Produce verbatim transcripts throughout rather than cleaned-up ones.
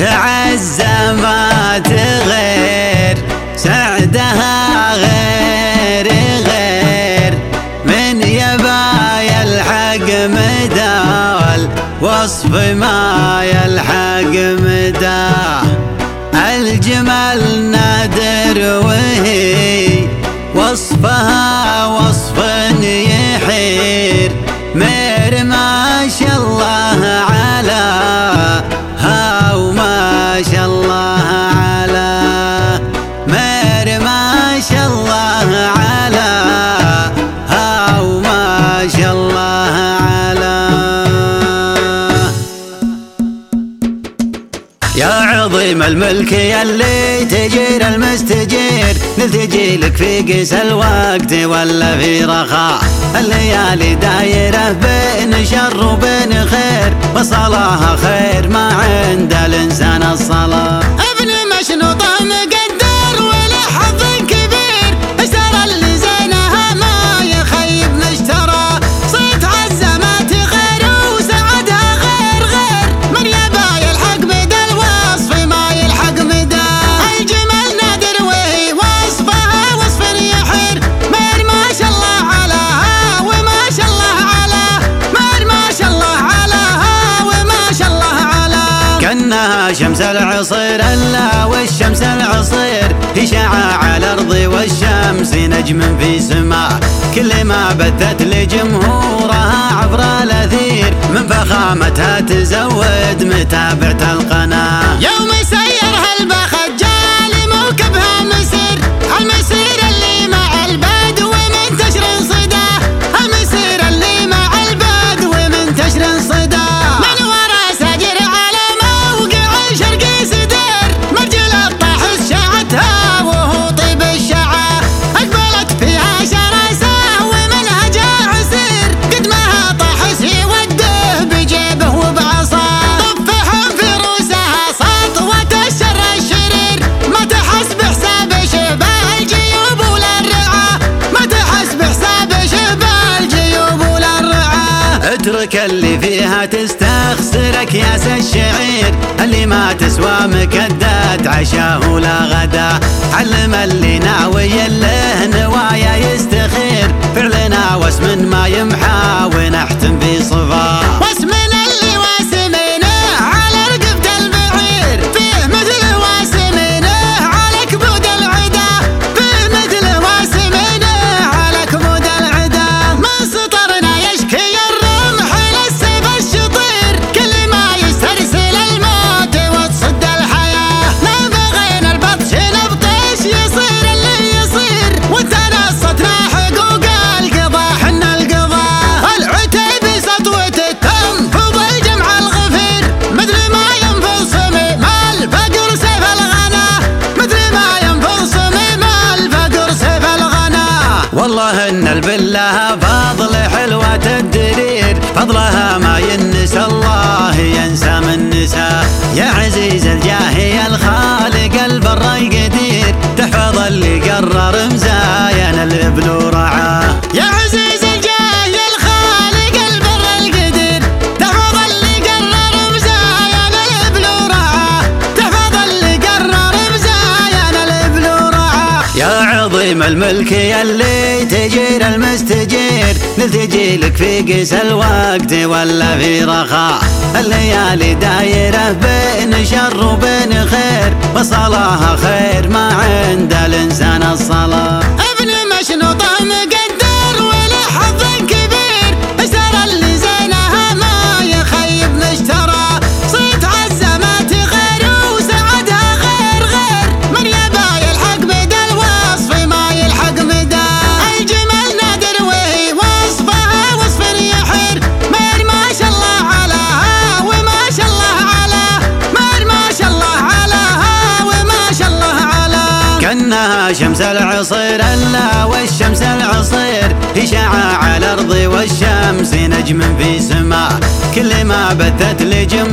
تعزى ما تغير سعدها غير غير من يبا يلحق مدى وصف ما يلحق مدى. الجمال نادر وهي وصفها وصف يحير مير ما شاء الله على ها وما شاء الله على مير ما شاء الله على ها وما شاء الله على. يا عظيم الملك يلي تجير المستجير نلتجي لك في قيس الوقت ولا في رخاء. الليالي دايرة بين شر وبين خير وصلاها خير ما عند الإنسان الصلاة. ابن مشنوطة مقدر وله حظ كبير اشترى اللي زينها ما يخيب نشترى. صيت عزمات غير وسعدها غير غير من يبا يلحق مدى الوصف ما يلحق مدى. الجمال نادر وهي وصفها وصف يحير مير ما شاء الله علىها وما شاء الله على مير ما شاء الله علىها وما شاء الله على. كأنها شمس العصير الا والشمس العصير هي شعاع الارض والشمس نجم في سماء. كل ما بثت لجمهورها عبر الاثير من فخامتها تزود متابعة القناة. يوم سيرها البخجال موكبها مسير المسير اللي مع البدو منتشر صداه. المسير اللي مع البدو منتشر صداه. من ورا سجر على موقع شرقي سدير مرجل الطاحس شعتها وهو طيب الشعاه. اقبلت فيها شرسه ومنهجها عسير قدمها طاحس يوده بجيبه وبعصاه. طفحهم في روسها سطوة الشر الشرير ما تحس بحساب شبه الجيوب ولا الرعاه. ما تحس بحساب شبه الجيوب ولا الرعاه. اترك اللي فيها تستخسرك ياس الشعير اللي ما تسوى مكدات عشاه ولا غدا. علم اللي ناوي له نوايا يستخير فعلنا واسم ما يمحى ونحتم في صفاه. واسمنا اللي واسمينه على رقبة البعير فيه مثل واسمينه على كبود العدا. فيه مثل واسمينه على كبود العدا. من سطرنا يشكي الرمح للسيف الشطير كل ما يسترسل الموت وتصد الحياة. ما بغينا البطش نبطش يصير اللي يصير وتنصتنا حقوق القضاء حنا القضاء. العتيبي سطوة تنفض الجمع الغفير مدري ما ينفض صميم الفقر سيف الغنا. مدري ما ينفض صميم الفقر سيف الغنا. والله ان البلة فضل حلوة الدرير فضلها ما ينسى الله ينسى من نساه. يا عزيز الجاه يا الخالق البر القدير تحفظ اللي قرر مزايا الابن ورعاه. يا عزيز الجاه يا الخالق البر القدير تحفظ اللي قرر مزايا الابن ورعاه. تحفظ اللي قرر مزايا الابن ورعاه. يا عظيم الملك يلي تجير المستجير نلتجي لك في قيس الوقت ولا في رخاء. الليالي دايرة بين شر وبين خير وصلاها خير ما عند الإنسان الصلاة. ابن مشنوطة مقدر وله حظ كبير اشترى اللي زينها ما يخيب نشترى. صيت عزمات غير وسعدها غير غير من يبا يلحق مدى الوصف ما يلحق مدى. الجمال نادر وهي وصفها وصف يحير مير ما شاء الله علىها وما شاء الله على مير ما شاء الله علىها وما شاء الله على. كأنها شمس العصير الا والشمس العصير هي شعاع الارض والشمس نجم في سماء. كل ما بثت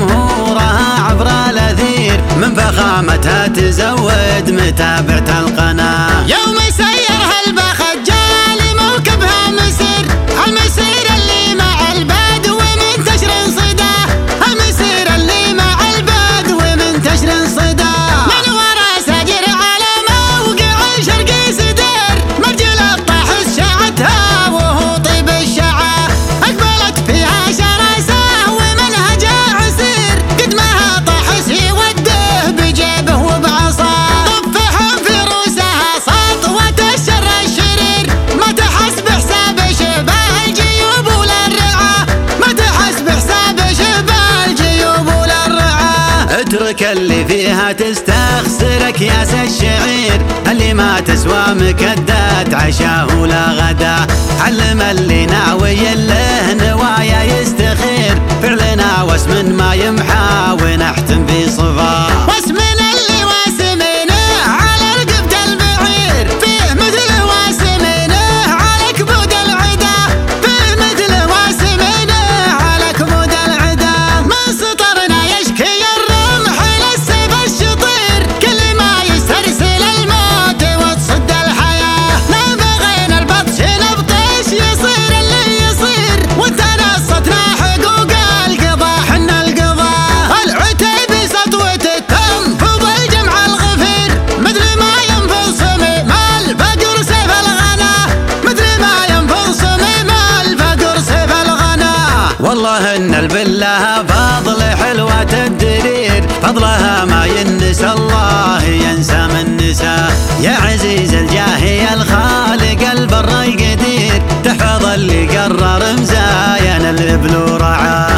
لجمهورها عبر الاثير من فخامتها تزود متابعة القناة. يوم سيرها البخجال موكبها مسير المسير اللي مع البدو منتشر صداه. المسير اللي مع البدو منتشر اترك اللي فيها تستخسرك ياس الشعير، اللي ما تسوى مكدات عشاه ولا غدا. علم اللي ناوي له نوايا يستخير، فعلنا واسم ما يمحى ونحتم في صفا. واسمنا اللي واسمينه على رقبة البعير، فيه مثل واسمينه على كبود العدا، فيه مثل واسمينه على كبود العدا. من سطرنا يشكي الرمح للسيف الشطير، كل ما يسترسل الموت وتصد الحياة. ما بغينا البطش نبطش يصير اللي يصير، وتنصتنا حقوق القضاء حنا القضاء. العتيب سطوة التم فضل جمع الغفير، مدري ما ينفض صميم الفقر سيف الغنا، مدري ما ينفض صميم الفقر سيف الغنا. والله ان البله فضل حلوة الدرير، فضلها ما ينسى الله ينسى من نسى. يا عزيز الجاه يا الخالق البر القدير، تحفظ اللي قرر مزاين الابل ورعاه.